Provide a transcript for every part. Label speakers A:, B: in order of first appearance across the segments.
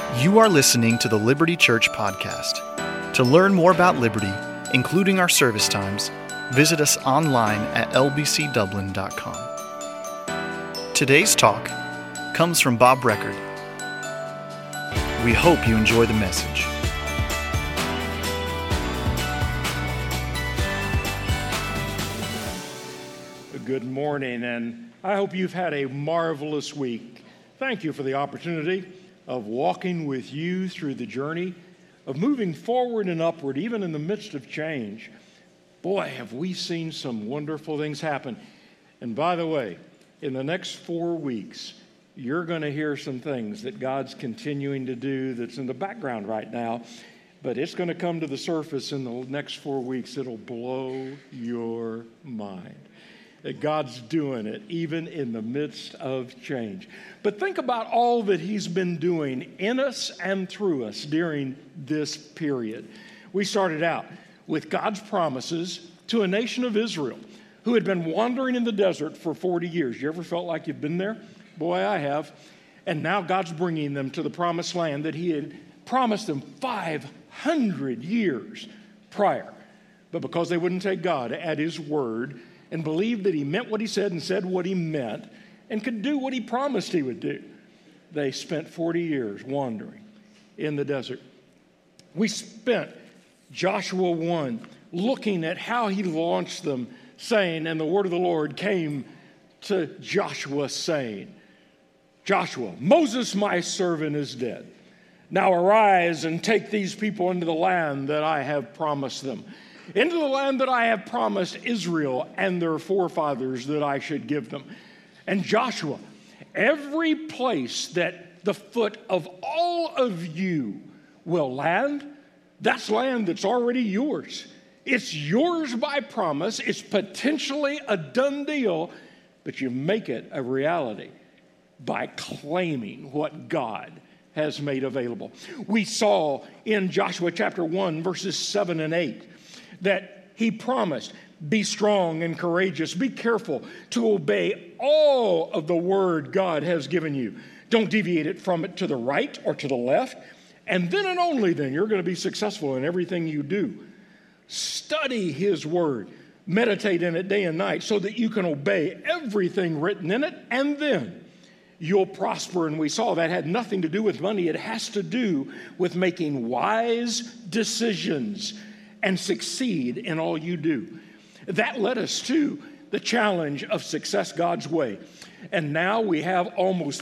A: You are listening to the Liberty Church podcast. To learn more about Liberty, including our service times, visit us online at lbcdublin.com. Today's talk comes from Bob Record. We hope you enjoy the message.
B: Good morning, and I hope you've had a marvelous week. Thank you for the opportunity of walking with you through the journey of moving forward and upward, even in the midst of change. Boy, have we seen some wonderful things happen. And by the way, in the next 4 weeks, you're going to hear some things that God's continuing to do that's in the background right now, but it's going to come to the surface in the next 4 weeks. It'll blow your mind that God's doing it, even in the midst of change. But think about all that He's been doing in us and through us during this period. We started out with God's promises to a nation of Israel who had been wandering in the desert for 40 years. You ever felt like you've been there? Boy, I have. And now God's bringing them to the promised land that He had promised them 500 years prior. But because they wouldn't take God at His word and believed that He meant what He said and said what He meant and could do what He promised He would do, they spent 40 years wandering in the desert. We spent Joshua 1 looking at how He launched them, saying, and the word of the Lord came to Joshua saying, Joshua, Moses my servant is dead. Now arise and take these people into the land that I have promised them, into the land that I have promised Israel and their forefathers that I should give them. And Joshua, every place that the foot of all of you will land, that's land that's already yours. It's yours by promise. It's potentially a done deal, but you make it a reality by claiming what God has made available. We saw in Joshua chapter 1, verses 7 and 8, that He promised, be strong and courageous. Be careful to obey all of the word God has given you. Don't deviate it from it to the right or to the left. And then and only then you're going to be successful in everything you do. Study His word. Meditate in it day and night so that you can obey everything written in it. And then you'll prosper. And we saw that had nothing to do with money. It has to do with making wise decisions and succeed in all you do. That led us to the challenge of success God's way. And now we have almost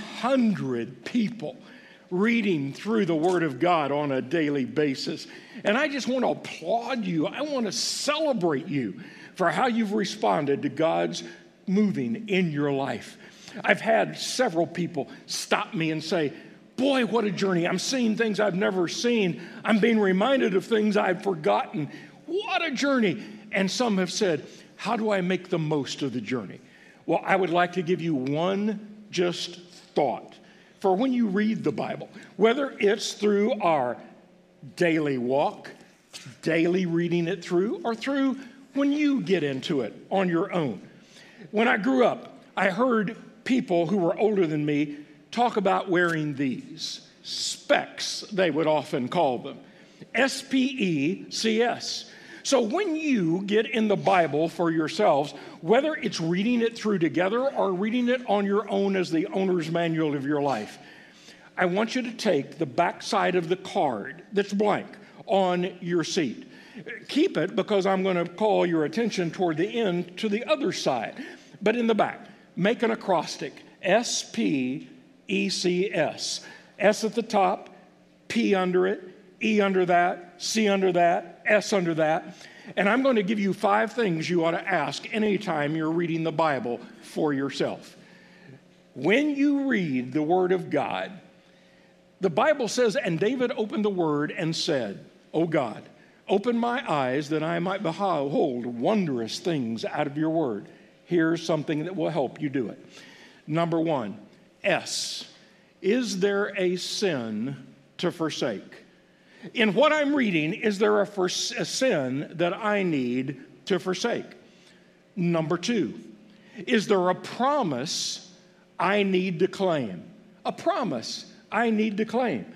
B: 300 people reading through the Word of God on a daily basis. And I just want to applaud you. I want to celebrate you for how you've responded to God's moving in your life. I've had several people stop me and say, boy, what a journey. I'm seeing things I've never seen. I'm being reminded of things I've forgotten. What a journey. And some have said, how do I make the most of the journey? Well, I would like to give you one just thought for when you read the Bible, whether it's through our daily walk, daily reading it through, or through when you get into it on your own. When I grew up, I heard people who were older than me talk about wearing these specs, they would often call them, S-P-E-C-S. So when you get in the Bible for yourselves, whether it's reading it through together or reading it on your own as the owner's manual of your life, I want you to take the back side of the card that's blank on your seat. Keep it because I'm going to call your attention toward the end to the other side. But in the back, make an acrostic, S-P-E-C-S. S at the top, P under it, E under that, C under that, S under that. And I'm going to give you 5 things you ought to ask anytime you're reading the Bible for yourself. When you read the Word of God, the Bible says, and David opened the Word and said, O God, open my eyes that I might behold wondrous things out of your Word. Here's something that will help you do it. Number 1, S. Is there a sin to forsake? In what I'm reading, is there a sin that I need to forsake? Number 2, is there a promise I need to claim? A promise I need to claim.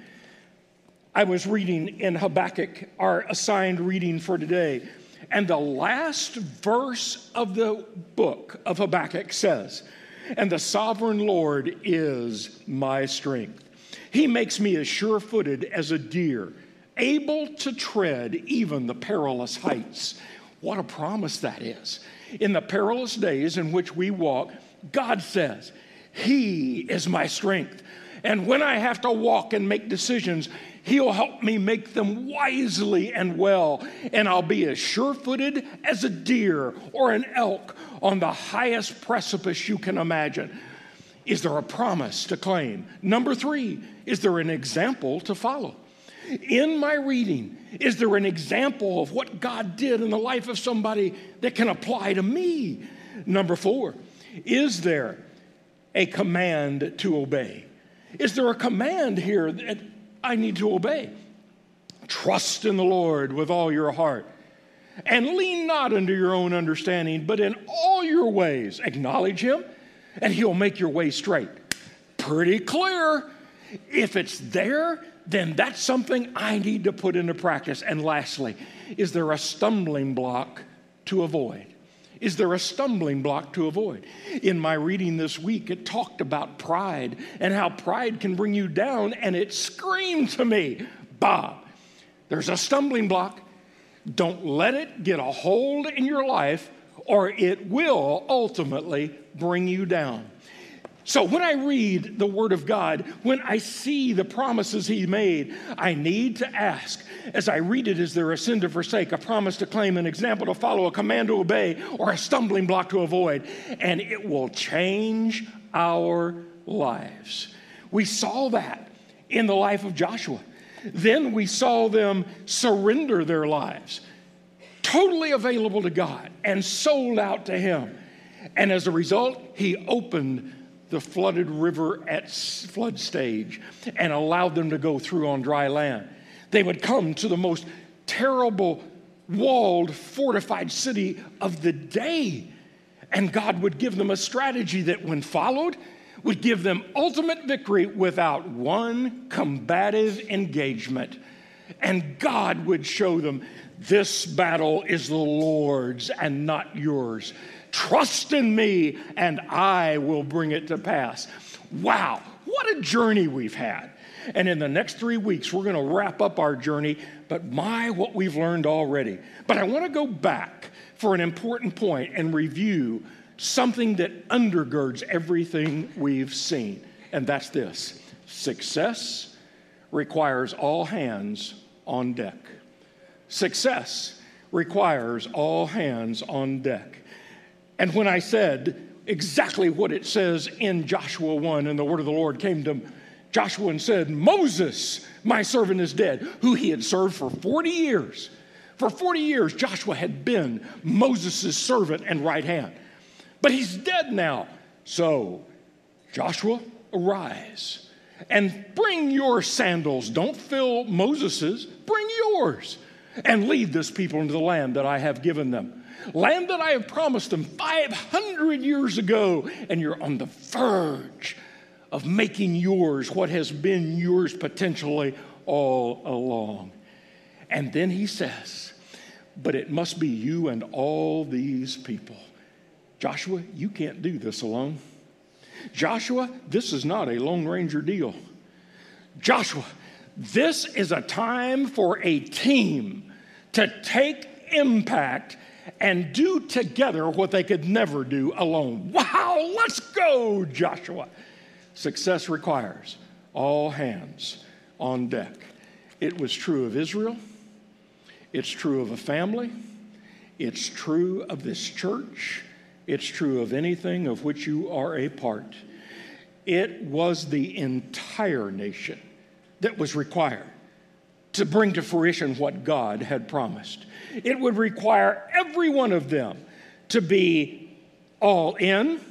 B: I was reading in Habakkuk, our assigned reading for today, and the last verse of the book of Habakkuk says, "And the sovereign Lord is my strength. He makes me as sure-footed as a deer, able to tread even the perilous heights." What a promise that is. In the perilous days in which we walk, God says, He is my strength. And when I have to walk and make decisions, He'll help me make them wisely and well. And I'll be as sure-footed as a deer or an elk on the highest precipice you can imagine. Is there a promise to claim? Number 3, is there an example to follow? In my reading, is there an example of what God did in the life of somebody that can apply to me? Number 4, is there a command to obey? Is there a command here that I need to obey? Trust in the Lord with all your heart, and lean not unto your own understanding, but in all your ways acknowledge Him, and He'll make your way straight. Pretty clear. If it's there, then that's something I need to put into practice. And lastly, is there a stumbling block to avoid? Is there a stumbling block to avoid? In my reading this week, it talked about pride and how pride can bring you down, and it screamed to me, Bob, there's a stumbling block. Don't let it get a hold in your life, or it will ultimately bring you down. So when I read the Word of God, when I see the promises He made, I need to ask, as I read it, is there a sin to forsake, a promise to claim, an example to follow, a command to obey, or a stumbling block to avoid? And it will change our lives. We saw that in the life of Joshua. Then we saw them surrender their lives, totally available to God and sold out to Him. And as a result, He opened the flooded river at flood stage and allowed them to go through on dry land. They would come to the most terrible walled, fortified city of the day, and God would give them a strategy that, when followed, would give them ultimate victory without one combative engagement. And God would show them, this battle is the Lord's and not yours. Trust in me, and I will bring it to pass. Wow, what a journey we've had. And in the next 3 weeks, we're going to wrap up our journey, but what we've learned already. But I want to go back for an important point and review something that undergirds everything we've seen, and that's this. Success requires all hands on deck. Success requires all hands on deck. And when I said exactly what it says in Joshua 1, and the word of the Lord came to Joshua and said, Moses, my servant, is dead, who he had served for 40 years. For 40 years, Joshua had been Moses' servant and right hand. But he's dead now. So, Joshua, arise and bring your sandals. Don't fill Moses's, bring yours, and lead this people into the land that I have given them. Land that I have promised them 500 years ago, and you're on the verge of making yours what has been yours potentially all along. And then he says, but it must be you and all these people. Joshua, you can't do this alone. Joshua, this is not a Lone Ranger deal. Joshua, this is a time for a team to take impact and do together what they could never do alone. Wow, let's go, Joshua. Success requires all hands on deck. It was true of Israel. It's true of a family. It's true of this church. It's true of anything of which you are a part. It was the entire nation that was required to bring to fruition what God had promised. It would require every one of them to be all in,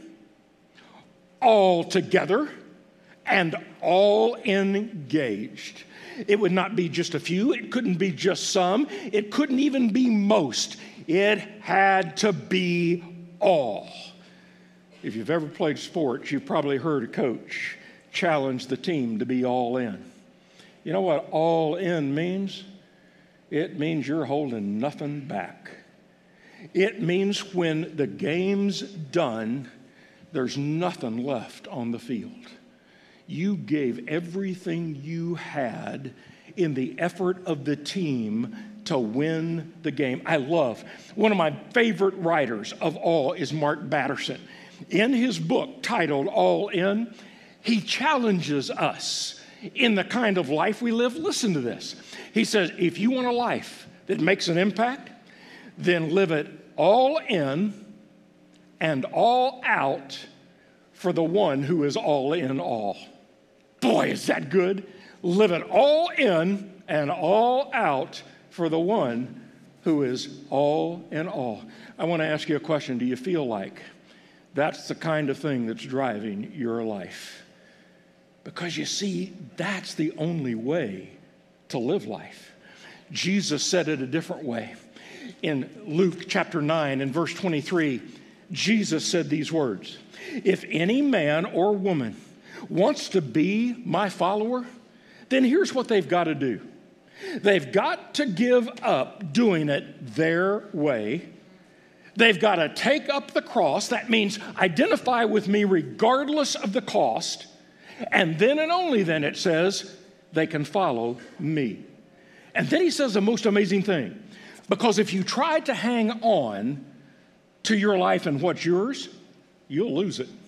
B: all together, and all engaged. It would not be just a few. It couldn't be just some. It couldn't even be most. It had to be all. If you've ever played sports, you've probably heard a coach challenged the team to be all in. You know what all in means? It means you're holding nothing back. It means when the game's done, there's nothing left on the field. You gave everything you had in the effort of the team to win the game. I love, one of my favorite writers of all is Mark Batterson. In his book titled All In, he challenges us in the kind of life we live. Listen to this. He says, if you want a life that makes an impact, then live it all in and all out for the one who is all in all. Boy, is that good. Live it all in and all out for the one who is all in all. I want to ask you a question. Do you feel like that's the kind of thing that's driving your life? Because you see, that's the only way to live life. Jesus said it a different way. In Luke chapter 9 and verse 23, Jesus said these words, "If any man or woman wants to be my follower, then here's what they've got to do. They've got to give up doing it their way. They've got to take up the cross. That means identify with me regardless of the cost. And then and only then it says they can follow me." And then he says the most amazing thing. Because if you try to hang on to your life and what's yours, you'll lose it.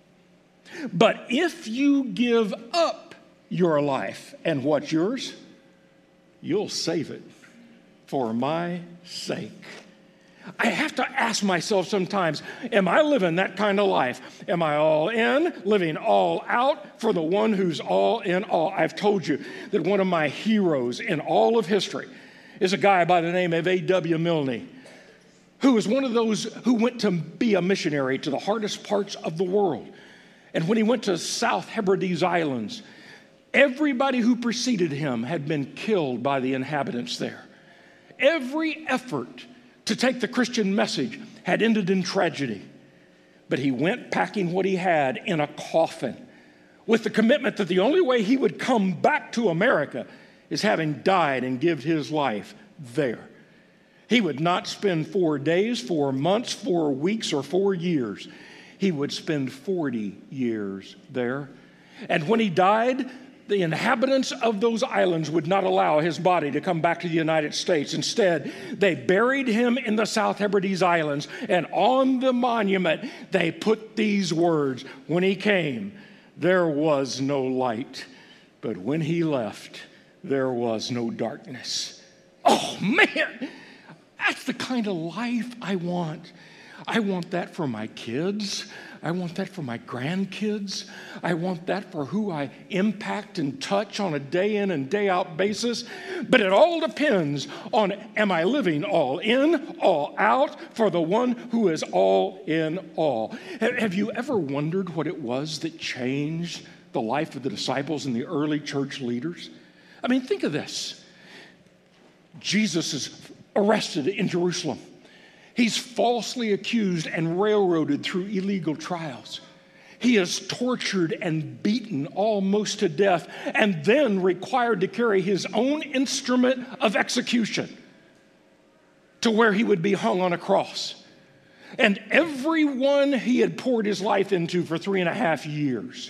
B: But if you give up your life and what's yours, you'll save it for my sake. I have to ask myself sometimes, am I living that kind of life? Am I all in, living all out for the one who's all in all? I've told you that one of my heroes in all of history is a guy by the name of A.W. Milne, who was one of those who went to be a missionary to the hardest parts of the world. And when he went to South Hebrides Islands, everybody who preceded him had been killed by the inhabitants there. Every effort to take the Christian message had ended in tragedy. But he went packing what he had in a coffin with the commitment that the only way he would come back to America is having died and give his life there. He would not spend 4 days, 4 months, 4 weeks, or 4 years. He would spend 40 years there. And when he died, the inhabitants of those islands would not allow his body to come back to the United States. Instead, they buried him in the South Hebrides Islands, and on the monument, they put these words, "When he came, there was no light, but when he left, there was no darkness." Oh, man, that's the kind of life I want. I want that for my kids. I want that for my grandkids. I want that for who I impact and touch on a day in and day out basis. But it all depends on, am I living all in, all out for the one who is all in all? Have you ever wondered what it was that changed the life of the disciples and the early church leaders? I mean, think of this. Jesus is arrested in Jerusalem. He's falsely accused and railroaded through illegal trials. He is tortured and beaten almost to death, and then required to carry his own instrument of execution to where he would be hung on a cross. And everyone he had poured his life into for 3.5 years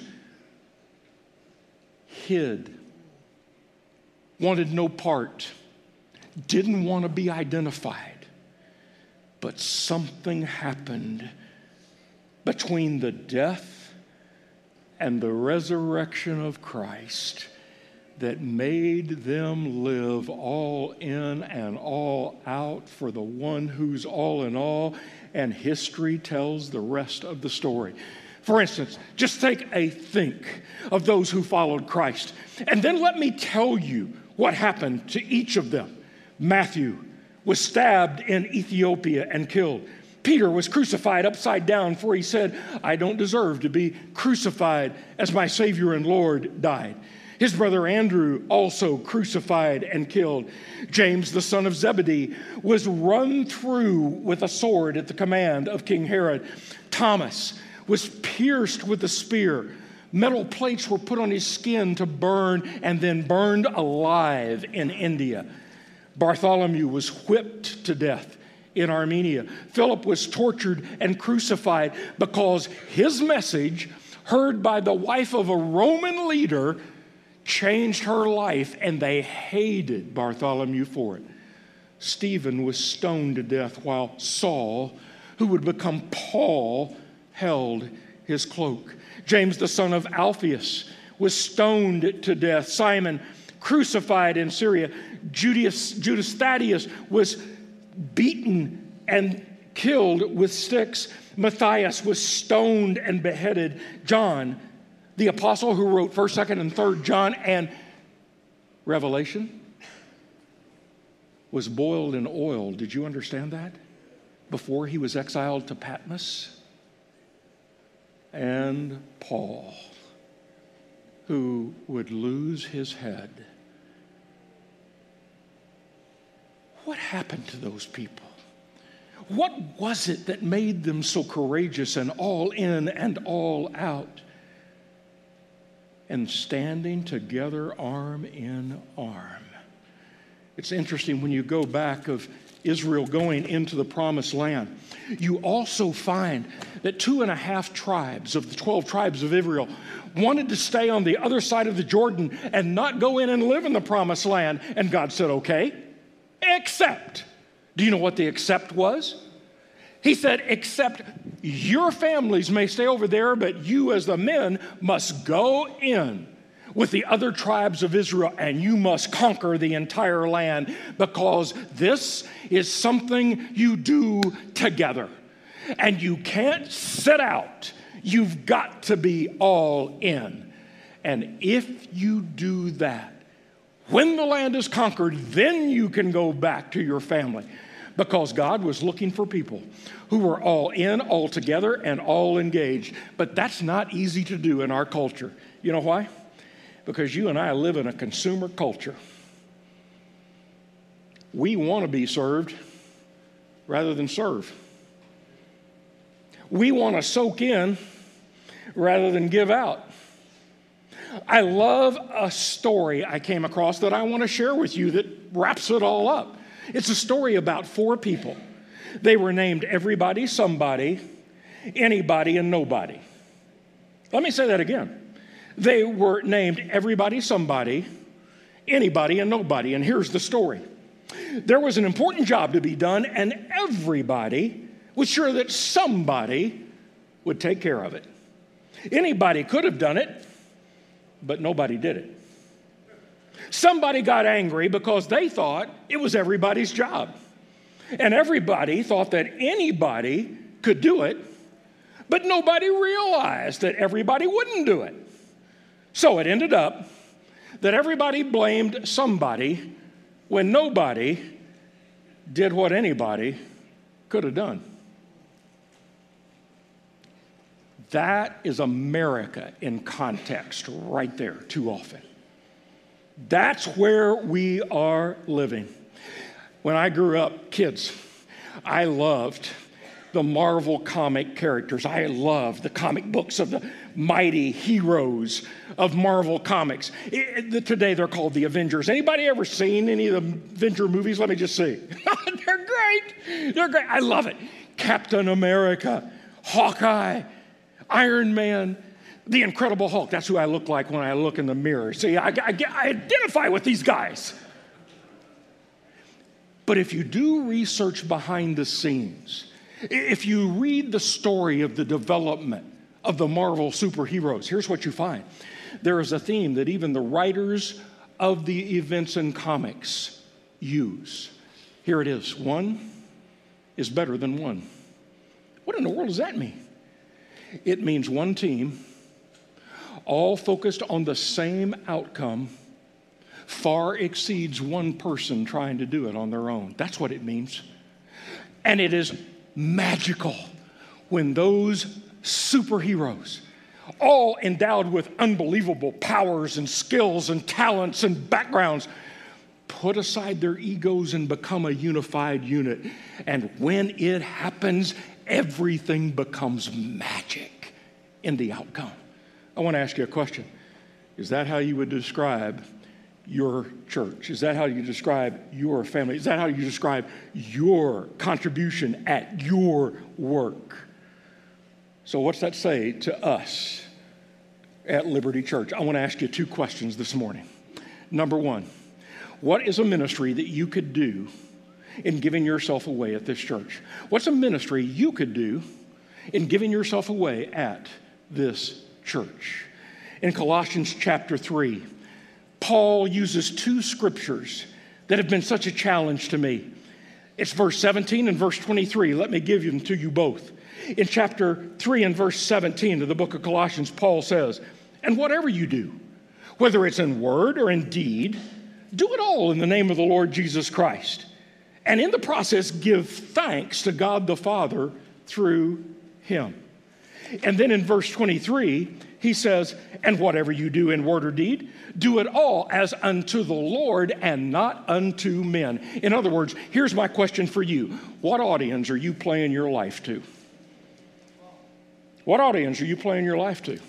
B: hid, wanted no part, didn't want to be identified. But something happened between the death and the resurrection of Christ that made them live all in and all out for the one who's all in all, and history tells the rest of the story. For instance, just think of those who followed Christ, and then let me tell you what happened to each of them. Matthew was stabbed in Ethiopia and killed. Peter was crucified upside down, for he said, "I don't deserve to be crucified as my Savior and Lord died." His brother Andrew also crucified and killed. James, the son of Zebedee, was run through with a sword at the command of King Herod. Thomas was pierced with a spear Metal plates were put on his skin to burn and then burned alive in India. Bartholomew was whipped to death in Armenia. Philip was tortured and crucified because his message, heard by the wife of a Roman leader, changed her life, and they hated Bartholomew for it. Stephen was stoned to death while Saul, who would become Paul, held his cloak. James, the son of Alphaeus, was stoned to death. Simon, crucified in Syria. Judas Thaddeus was beaten and killed with sticks. Matthias was stoned and beheaded. John, the apostle who wrote 1st, 2nd, and 3rd John and Revelation, was boiled in oil. Did you understand that? Before he was exiled to Patmos. And Paul, who would lose his head. What happened to those people? What was it that made them so courageous and all in and all out? And standing together arm in arm. It's interesting when you go back of Israel going into the promised land, you also find that 2.5 tribes of the 12 tribes of Israel wanted to stay on the other side of the Jordan and not go in and live in the promised land. And God said, okay, except. Do you know what the except was? He said, except your families may stay over there, but you as the men must go in with the other tribes of Israel, and you must conquer the entire land, because this is something you do together. And you can't sit out. You've got to be all in. And if you do that, when the land is conquered, then you can go back to your family. Because God was looking for people who were all in, all together, and all engaged. But that's not easy to do in our culture. You know why? Because you and I live in a consumer culture. We want to be served rather than serve. We want to soak in rather than give out. I love a story I came across that I want to share with you that wraps it all up. It's a story about 4 people. They were named everybody, somebody, anybody, and nobody. Let me say that again. They were named everybody, somebody, anybody, and nobody. And here's the story. There was an important job to be done, and everybody was sure that somebody would take care of it. Anybody could have done it, but nobody did it. Somebody got angry because they thought it was everybody's job. And everybody thought that anybody could do it, but nobody realized that everybody wouldn't do it. So it ended up that everybody blamed somebody when nobody did what anybody could have done. That is America in context right there too often. That's where we are living. When I grew up, kids, I loved the Marvel comic characters. I loved the comic books of the mighty heroes of Marvel comics. Today they're called the Avengers. Anybody ever seen any of the Avenger movies? Let me just see. They're great. They're great. I love it. Captain America, Hawkeye, Iron Man, the Incredible Hulk. That's who I look like when I look in the mirror. See, I identify with these guys. But if you do research behind the scenes, if you read the story of the development of the Marvel superheroes, here's what you find. There is a theme that even the writers of the events in comics use. Here it is. One is better than one. What in the world does that mean? It means one team, all focused on the same outcome, far exceeds one person trying to do it on their own. That's what it means. And it is magical when those superheroes, all endowed with unbelievable powers and skills and talents and backgrounds, put aside their egos and become a unified unit. And when it happens, everything becomes magic in the outcome. I want to ask you a question. Is that how you would describe your church? Is that how you describe your family? Is that how you describe your contribution at your work? So what's that say to us at Liberty Church? I want to ask you two questions this morning. Number one, what is a ministry that you could do in giving yourself away at this church? What's a ministry you could do in giving yourself away at this church? In Colossians chapter 3, Paul uses two scriptures that have been such a challenge to me. It's verse 17 and verse 23. Let me give them to you both. In chapter 3 and verse 17 of the book of Colossians, Paul says, "And whatever you do, whether it's in word or in deed, do it all in the name of the Lord Jesus Christ. And in the process, give thanks to God the Father through him." And then in verse 23, he says, "And whatever you do in word or deed, do it all as unto the Lord and not unto men." In other words, here's my question for you. What audience are you playing your life to? What audience are you playing your life to?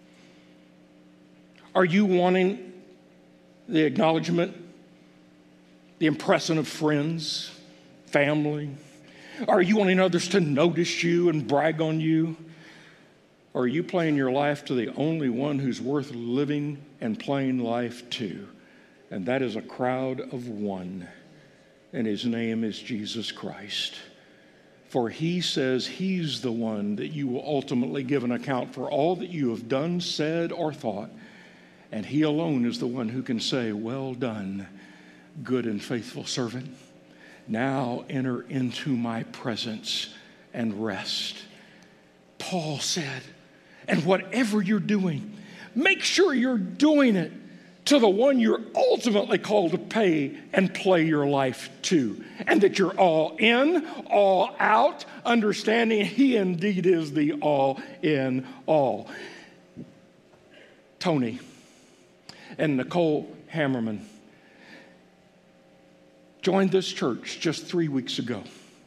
B: Are you wanting the acknowledgement, the impression of friends, family? Are you wanting others to notice you and brag on you? Or are you playing your life to the only one who's worth living and playing life to? And that is a crowd of one. And his name is Jesus Christ. For he says he's the one that you will ultimately give an account for all that you have done, said, or thought. And he alone is the one who can say, "Well done, good and faithful servant. Now enter into my presence and rest." Paul said, and whatever you're doing, make sure you're doing it to the one you're ultimately called to pay and play your life to. And that you're all in, all out, understanding he indeed is the all in all. Tony and Nicole Hammerman joined this church just 3 weeks ago.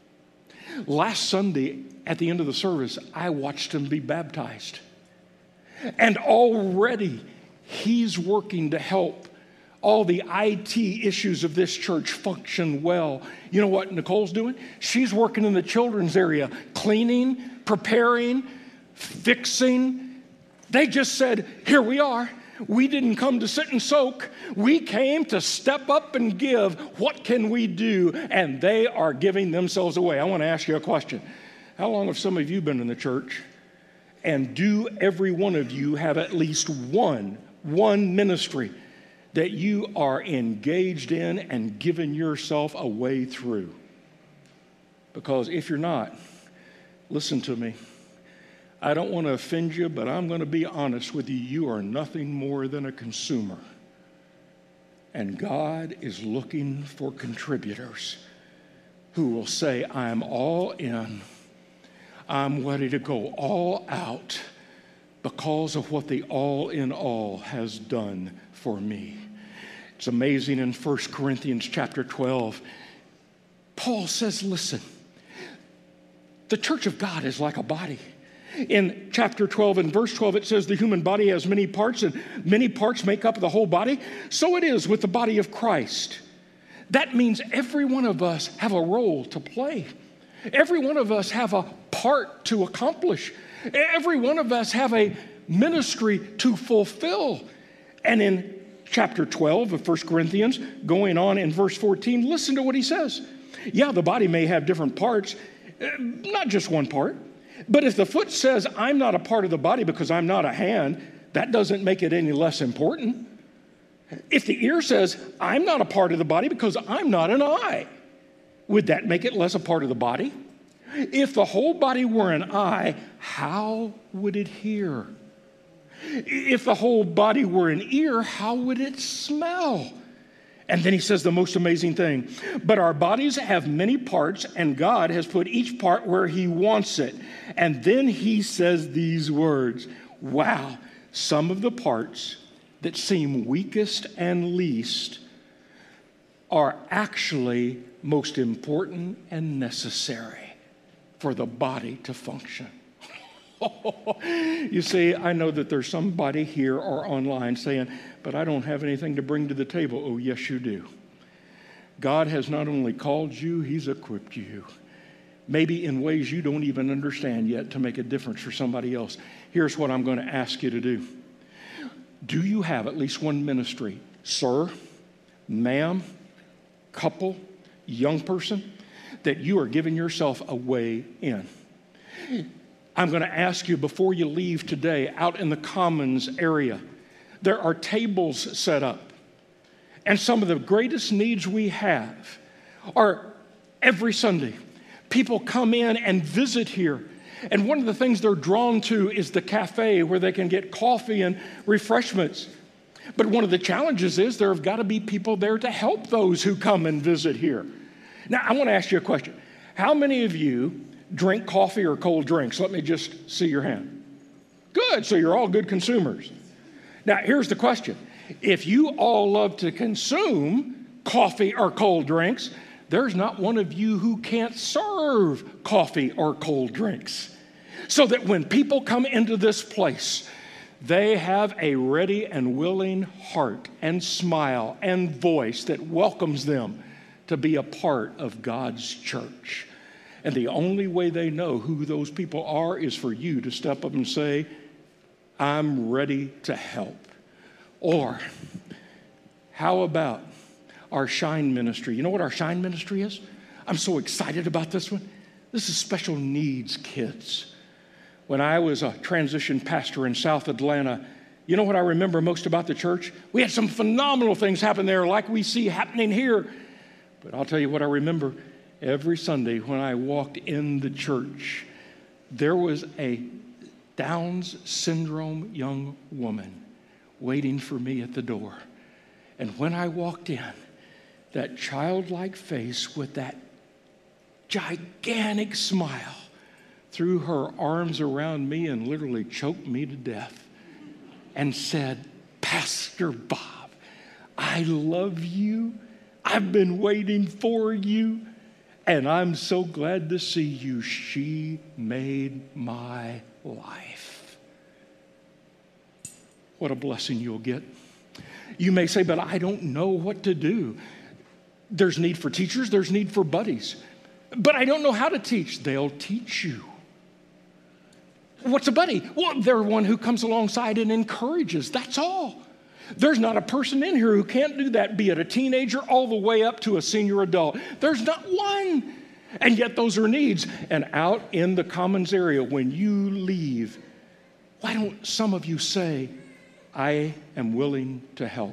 B: Last Sunday, at the end of the service, I watched him be baptized. And already he's working to help all the IT issues of this church function well. You know what Nicole's doing? She's working in the children's area, cleaning, preparing, fixing. They just said, "Here we are. We didn't come to sit and soak. We came to step up and give. What can we do?" And they are giving themselves away. I want to ask you a question. How long have some of you been in the church? And do every one of you have at least one ministry that you are engaged in and giving yourself away through? Because if you're not, listen to me. I don't want to offend you, but I'm going to be honest with you. You are nothing more than a consumer. And God is looking for contributors who will say, "I'm all in. I'm ready to go all out because of what the all in all has done for me." It's amazing in 1 Corinthians chapter 12. Paul says, listen, the church of God is like a body. In chapter 12 and verse 12, it says the human body has many parts and many parts make up the whole body. So it is with the body of Christ. That means every one of us have a role to play. Every one of us have a part to accomplish. Every one of us have a ministry to fulfill. And in chapter 12 of 1 Corinthians, going on in verse 14, listen to what he says. Yeah, the body may have different parts, not just one part. But if the foot says, "I'm not a part of the body because I'm not a hand," that doesn't make it any less important. If the ear says, "I'm not a part of the body because I'm not an eye," would that make it less a part of the body? If the whole body were an eye, how would it hear? If the whole body were an ear, how would it smell? And then he says the most amazing thing. But our bodies have many parts, and God has put each part where he wants it. And then he says these words. Wow, some of the parts that seem weakest and least are actually most important and necessary for the body to function. You see, I know that there's somebody here or online saying, but I don't have anything to bring to the table. Oh, yes, you do. God has not only called you, He's equipped you. Maybe in ways you don't even understand yet to make a difference for somebody else. Here's what I'm going to ask you to do. Do you have at least one ministry, sir, ma'am, couple, young person, that you are giving yourself a way in? I'm going to ask you before you leave today, out in the Commons area, there are tables set up. And some of the greatest needs we have are every Sunday. People come in and visit here. And one of the things they're drawn to is the cafe where they can get coffee and refreshments. But one of the challenges is there have got to be people there to help those who come and visit here. Now, I want to ask you a question. How many of you drink coffee or cold drinks? Let me just see your hand. Good, so you're all good consumers. Now, here's the question. If you all love to consume coffee or cold drinks, there's not one of you who can't serve coffee or cold drinks. So that when people come into this place, they have a ready and willing heart and smile and voice that welcomes them to be a part of God's church. And the only way they know who those people are is for you to step up and say, I'm ready to help. Or how about our Shine Ministry? You know what our Shine Ministry is? I'm so excited about this one. This is special needs kids. When I was a transition pastor in South Atlanta, you know what I remember most about the church? We had some phenomenal things happen there like we see happening here. But I'll tell you what I remember. Every Sunday when I walked in the church, there was a Down's syndrome young woman waiting for me at the door. And when I walked in, that childlike face with that gigantic smile threw her arms around me and literally choked me to death and said, Pastor Bob, I love you. I've been waiting for you. And I'm so glad to see you. She made my life. What a blessing you'll get. You may say, but I don't know what to do. There's need for teachers. There's need for buddies. But I don't know how to teach. They'll teach you. What's a buddy? Well, they're one who comes alongside and encourages. That's all. There's not a person in here who can't do that, be it a teenager all the way up to a senior adult. There's not one. And yet those are needs. And out in the Commons area, when you leave, why don't some of you say, I am willing to help?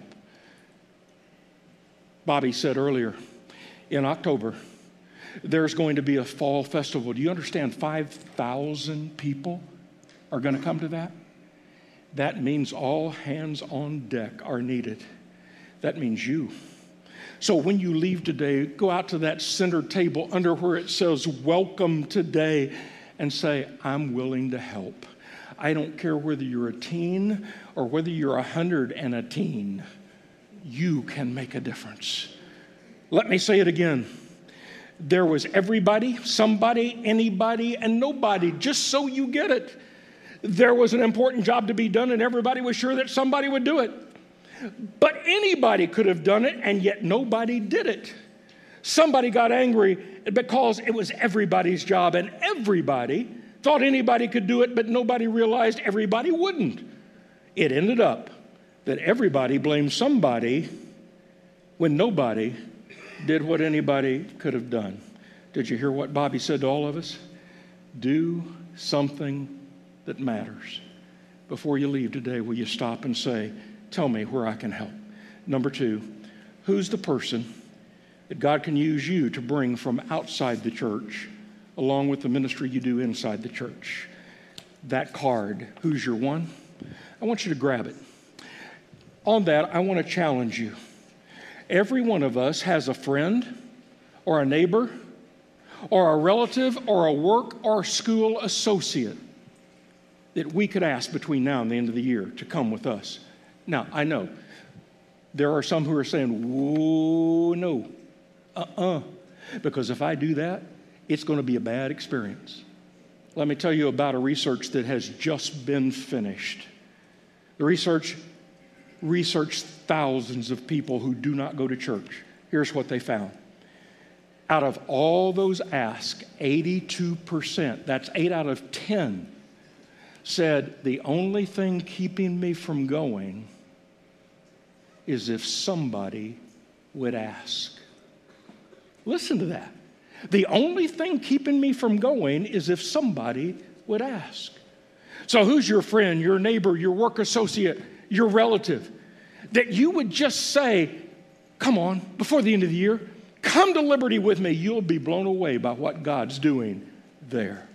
B: Bobby said earlier, in October, there's going to be a fall festival. Do you understand 5,000 people are going to come to that? That means all hands on deck are needed. That means you. So when you leave today, go out to that center table under where it says, welcome today, and say, I'm willing to help. I don't care whether you're a teen or whether you're 100 and a teen. You can make a difference. Let me say it again. There was everybody, somebody, anybody, and nobody, just so you get it. There was an important job to be done, and everybody was sure that somebody would do it. But anybody could have done it, and yet nobody did it. Somebody got angry because it was everybody's job, and everybody thought anybody could do it, but nobody realized everybody wouldn't. It ended up that everybody blamed somebody when nobody did what anybody could have done. Did you hear what Bobby said to all of us? Do something that matters. Before you leave today, will you stop and say, tell me where I can help? Number 2, who's the person that God can use you to bring from outside the church along with the ministry you do inside the church? That card, who's your one? I want you to grab it. On that, I want to challenge you. Every one of us has a friend or a neighbor or a relative or a work or school associate that we could ask between now and the end of the year to come with us. Now, I know there are some who are saying, whoa, no, because if I do that, it's going to be a bad experience. Let me tell you about a research that has just been finished. The research researched thousands of people who do not go to church. Here's what they found. Out of all those asked, 82%, that's 8 out of 10, said the only thing keeping me from going is if somebody would ask. Listen to that. The only thing keeping me from going is if somebody would ask. So who's your friend, your neighbor, your work associate, your relative, that you would just say, come on, before the end of the year, come to Liberty with me. You'll be blown away by what God's doing there.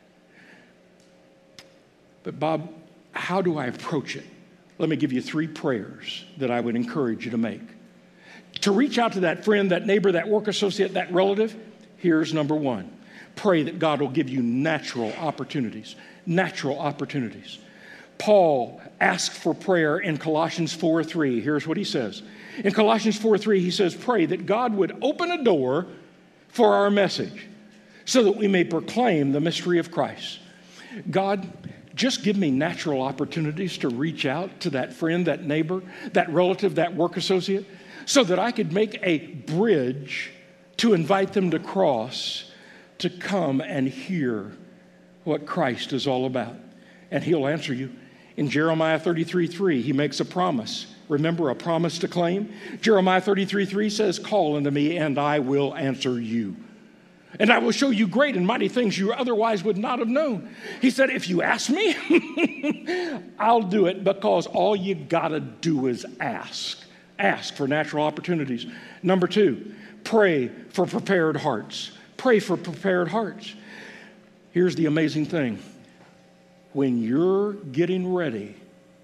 B: But Bob, how do I approach it? Let me give you 3 prayers that I would encourage you to make. To reach out to that friend, that neighbor, that work associate, that relative, here's number 1. Pray that God will give you natural opportunities. Natural opportunities. Paul asked for prayer in Colossians 4:3. Here's what he says. In Colossians 4:3, he says, pray that God would open a door for our message so that we may proclaim the mystery of Christ. God, just give me natural opportunities to reach out to that friend, that neighbor, that relative, that work associate, so that I could make a bridge to invite them to cross, to come and hear what Christ is all about. And he'll answer you. In Jeremiah 33:3, he makes a promise. Remember, a promise to claim? Jeremiah 33:3 says, call unto me and I will answer you. And I will show you great and mighty things you otherwise would not have known. He said, if you ask me, I'll do it, because all you gotta do is ask. Ask for natural opportunities. Number 2, pray for prepared hearts. Pray for prepared hearts. Here's the amazing thing. When you're getting ready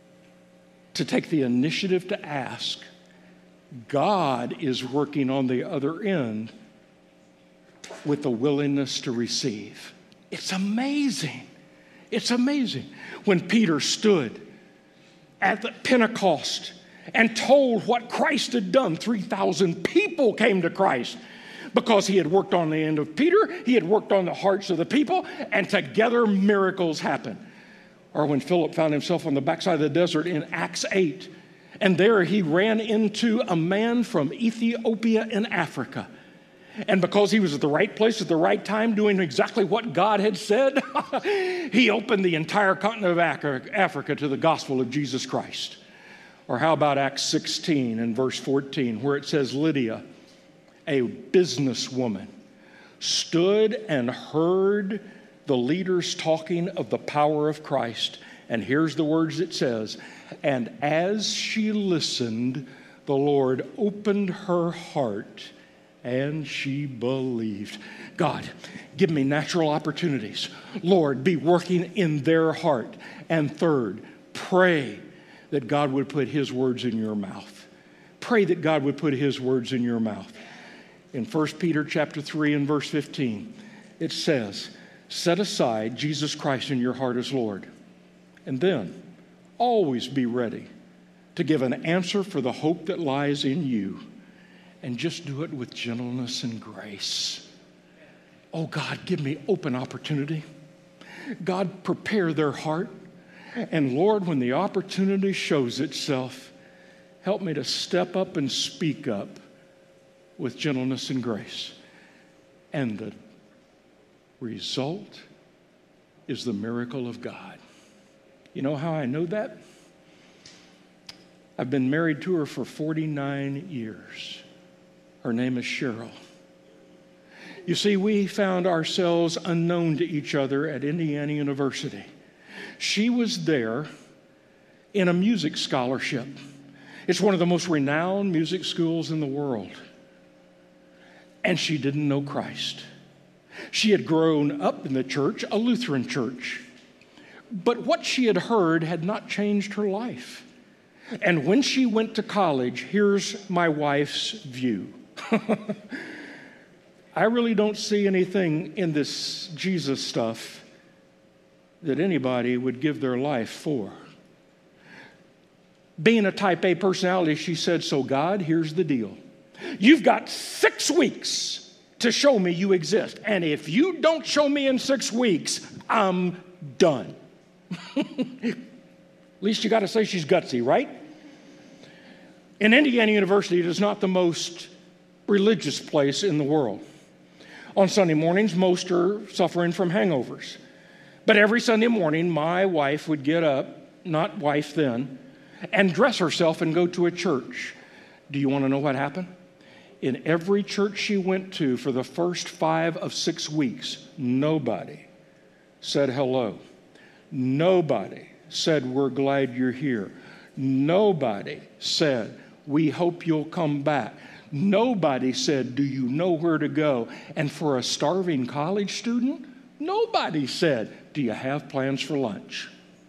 B: to take the initiative to ask, God is working on the other end with the willingness to receive. It's amazing. It's amazing. When Peter stood at the Pentecost and told what Christ had done, 3,000 people came to Christ because he had worked on the end of Peter, he had worked on the hearts of the people, and together miracles happened. Or when Philip found himself on the backside of the desert in Acts 8, and there he ran into a man from Ethiopia in Africa. And because he was at the right place at the right time doing exactly what God had said, he opened the entire continent of Africa to the gospel of Jesus Christ. Or how about Acts 16 and verse 14, where it says Lydia, a businesswoman, stood and heard the leaders talking of the power of Christ. And here's the words it says, and as she listened, the Lord opened her heart and she believed. God, give me natural opportunities. Lord, be working in their heart. And third, pray that God would put his words in your mouth. Pray that God would put his words in your mouth. In 1 Peter chapter 3 and verse 15, it says, set aside Jesus Christ in your heart as Lord. And then always be ready to give an answer for the hope that lies in you. And just do it with gentleness and grace. Oh God, give me open opportunity. God, prepare their heart. And Lord, when the opportunity shows itself, help me to step up and speak up with gentleness and grace. And the result is the miracle of God. You know how I know that? I've been married to her for 49 years. Her name is Cheryl. You see, we found ourselves unknown to each other at Indiana University. She was there in a music scholarship. It's one of the most renowned music schools in the world. And she didn't know Christ. She had grown up in the church, a Lutheran church. But what she had heard had not changed her life. And when she went to college, here's my wife's view. I really don't see anything in this Jesus stuff that anybody would give their life for. Being a type A personality, she said, so God, here's the deal. You've got 6 weeks to show me you exist. And if you don't show me in 6 weeks, I'm done. At least you got to say she's gutsy, right? And Indiana University is not the most religious place in the world. On Sunday mornings, most are suffering from hangovers. But every Sunday morning, my wife would get up, not wife then, and dress herself and go to a church. Do you want to know what happened? In every church she went to for the first 5 of 6 weeks, nobody said hello. Nobody said, we're glad you're here. Nobody said, we hope you'll come back. Nobody said, do you know where to go? And for a starving college student, nobody said, do you have plans for lunch?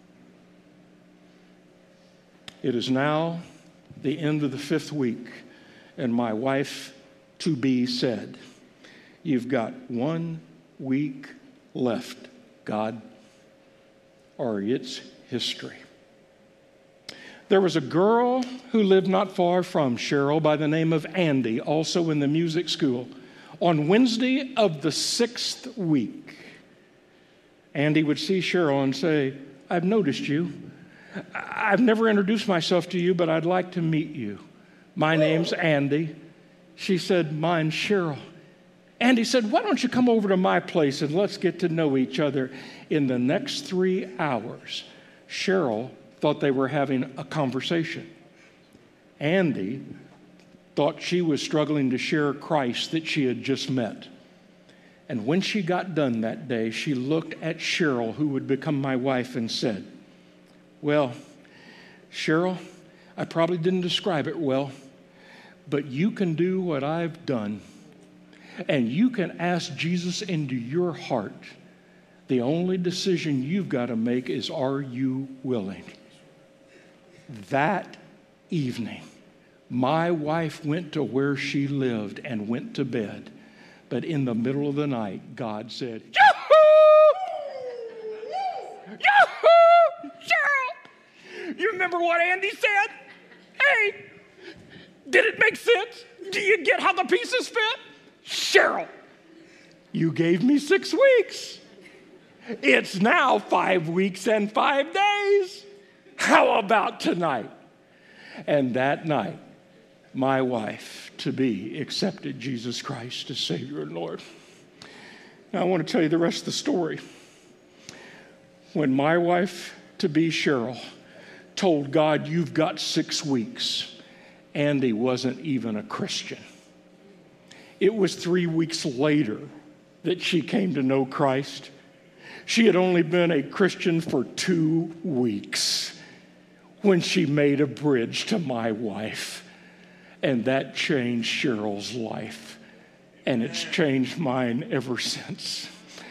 B: It is now the end of the 5th week, and my wife-to-be said, you've got 1 week left, God, or it's history. There was a girl who lived not far from Cheryl by the name of Andy, also in the music school. On Wednesday of the 6th week, Andy would see Cheryl and say, I've noticed you. I've never introduced myself to you, but I'd like to meet you. My name's Andy. She said, mine's Cheryl. Andy said, why don't you come over to my place and let's get to know each other. In the next 3 hours, Cheryl thought they were having a conversation. Andy thought she was struggling to share Christ that she had just met. And when she got done that day, she looked at Cheryl, who would become my wife, and said, well, Cheryl, I probably didn't describe it well, but you can do what I've done, and you can ask Jesus into your heart. The only decision you've got to make is, are you willing? That evening, my wife went to where she lived and went to bed. But in the middle of the night, God said, Yahoo! Yahoo! Cheryl! You remember what Andy said? Hey, did it make sense? Do you get how the pieces fit? Cheryl, you gave me 6 weeks. It's now 5 weeks and 5 days. How about tonight? And that night, my wife-to-be accepted Jesus Christ as Savior and Lord. Now, I want to tell you the rest of the story. When my wife-to-be, Cheryl, told God, you've got 6 weeks, Andy wasn't even a Christian. It was 3 weeks later that she came to know Christ. She had only been a Christian for 2 weeks when she made a bridge to my wife. And that changed Cheryl's life. And it's changed mine ever since.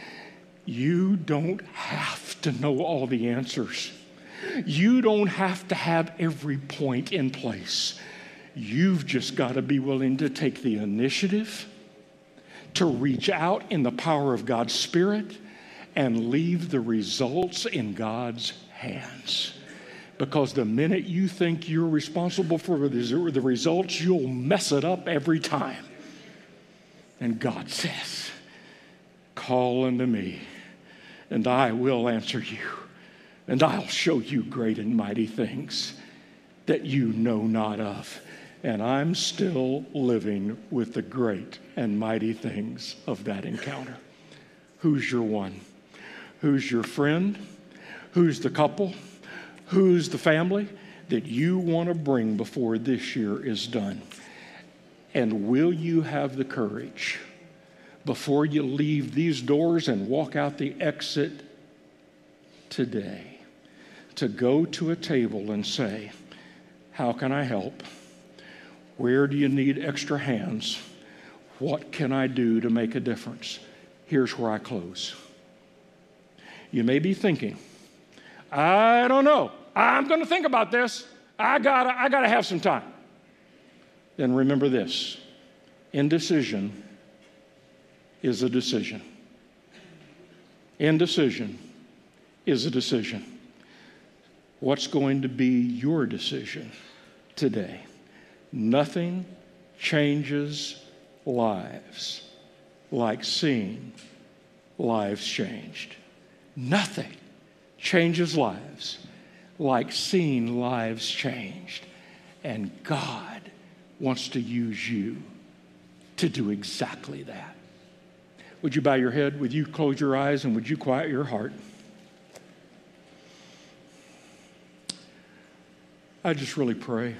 B: You don't have to know all the answers. You don't have to have every point in place. You've just got to be willing to take the initiative to reach out in the power of God's Spirit and leave the results in God's hands. Because the minute you think you're responsible for the results, you'll mess it up every time. And God says, call unto me, and I will answer you, and I'll show you great and mighty things that you know not of. And I'm still living with the great and mighty things of that encounter. Who's your one? Who's your friend? Who's the couple? Who's the family that you want to bring before this year is done? And will you have the courage before you leave these doors and walk out the exit today to go to a table and say, how can I help? Where do you need extra hands? What can I do to make a difference? Here's where I close. You may be thinking, I don't know. I'm going to think about this. I gotta have some time. Then remember this. Indecision is a decision. Indecision is a decision. What's going to be your decision today? Nothing changes lives like seeing lives changed. Nothing changes lives like seeing lives changed. And God wants to use you to do exactly that. Would you bow your head? Would you close your eyes? And would you quiet your heart? I just really pray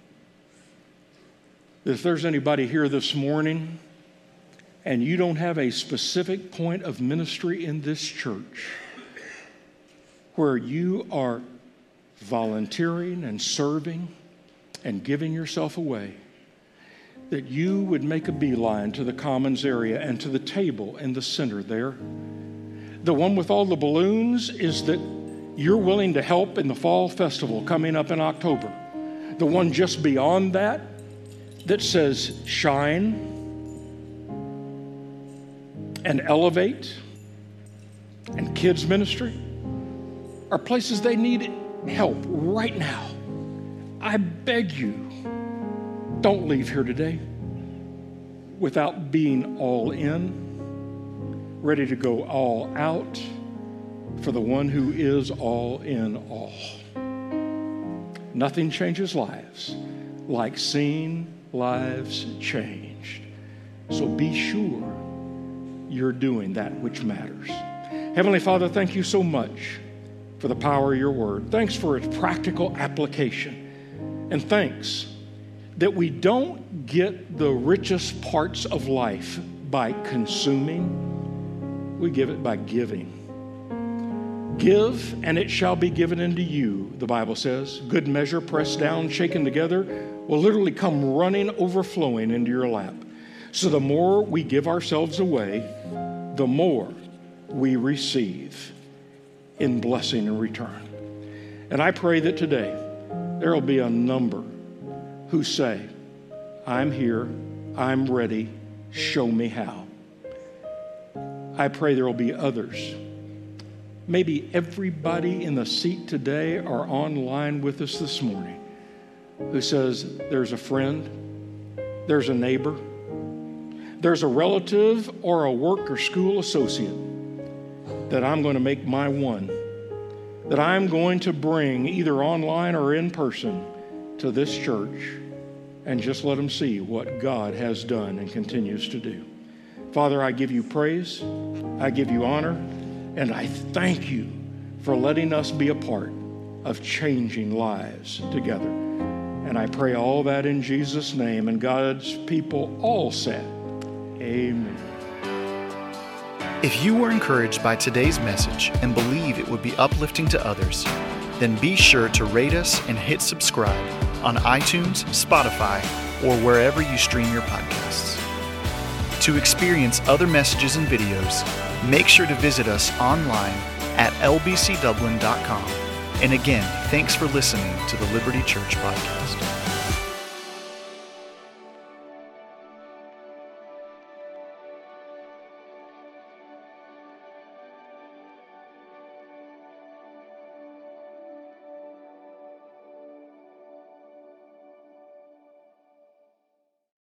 B: that if there's anybody here this morning and you don't have a specific point of ministry in this church where you are volunteering and serving and giving yourself away, that you would make a beeline to the Commons area and to the table in the center there. The one with all the balloons is that you're willing to help in the fall festival coming up in October. The one just beyond that says shine and elevate and kids ministry are places they need help right now. I beg you, don't leave here today without being all in, ready to go all out for the one who is all in all. Nothing changes lives like seeing lives changed. So be sure you're doing that which matters. Heavenly Father, thank you so much for the power of your word. Thanks for its practical application. And thanks that we don't get the richest parts of life by consuming. We give it by giving. Give, and it shall be given unto you, the Bible says. Good measure, pressed down, shaken together, will literally come running, overflowing into your lap. So the more we give ourselves away, the more we receive in blessing in return. And I pray that today there will be a number who say, I'm here, I'm ready, show me how. I pray there will be others. Maybe everybody in the seat today or online with us this morning who says there's a friend, there's a neighbor, there's a relative or a work or school associate that I'm going to make my one, that I'm going to bring either online or in person to this church and just let them see what God has done and continues to do. Father, I give you praise, I give you honor, and I thank you for letting us be a part of changing lives together. And I pray all that in Jesus' name, and God's people all said, amen.
A: If you were encouraged by today's message and believe it would be uplifting to others, then be sure to rate us and hit subscribe on iTunes, Spotify, or wherever you stream your podcasts. To experience other messages and videos, make sure to visit us online at lbcdublin.com. And again, thanks for listening to the Liberty Church Podcast.